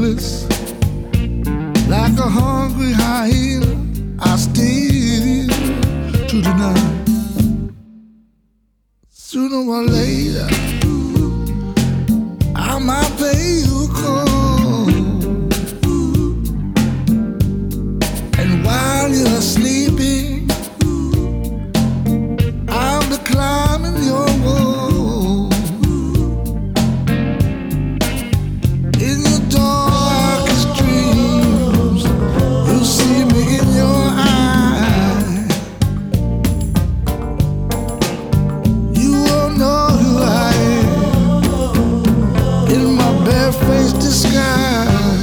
sleepless, like a hungry hyena, I steal to the night. Sooner or later, I might pay you a call, and while you're sleeping, I'll be climbing your wall. In your darkest dreams, you'll see me in your eye. You won't know who I am in my barefaced disguise.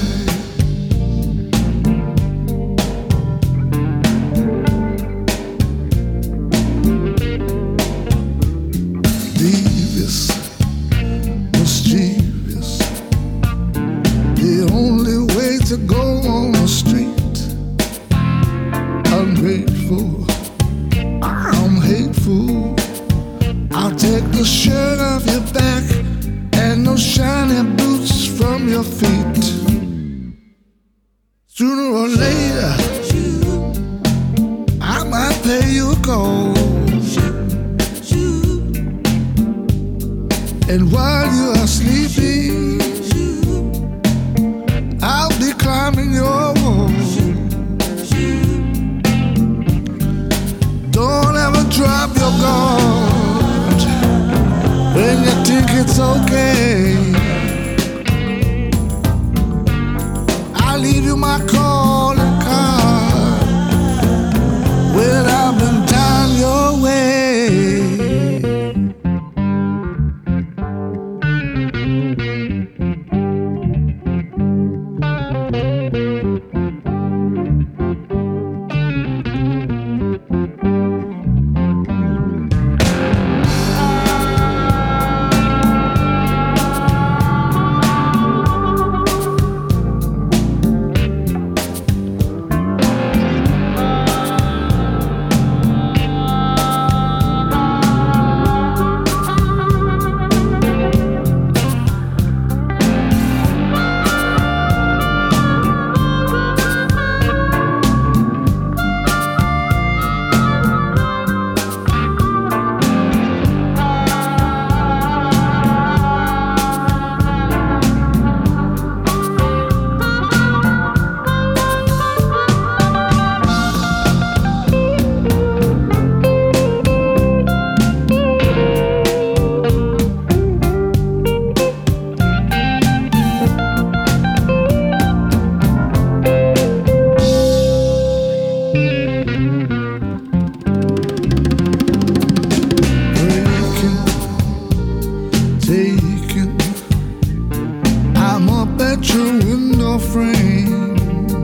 Devious, mischievous, the only way to go on the street. Ungrateful, I'm hateful. I'll take the shirt off your back and those shiny boots from your feet. Sooner or later, I might pay you a call, and while you are sleeping, I'll be climbing your wall. Don't ever drop your guard when you think it's okay. I'll leave you my calling card when I've been down your way. Taken, I'm up at your window frame.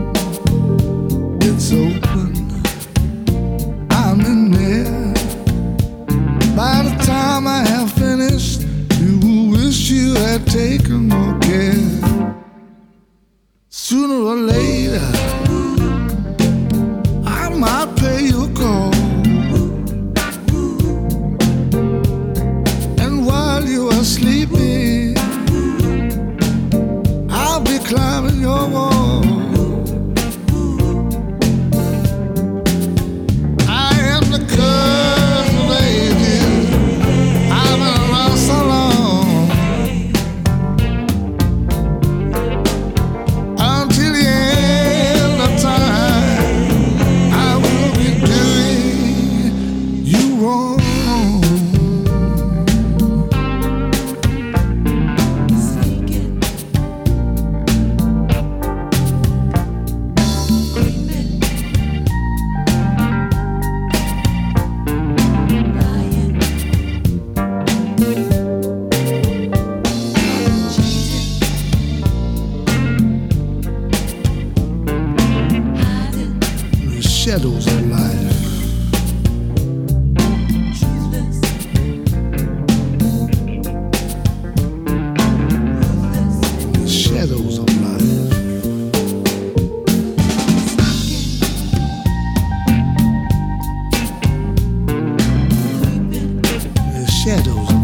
It's open, I'm in there. By the time I have finished, you will wish you had taken more care. Sooner or later, I might pay you a call, and while you are sleeping, I'll be climbing your wall. I am the curse, lady. I've been around so long. Until the end of time, I will be doing you wrong. Shadows of life. The shadows of life. The shadows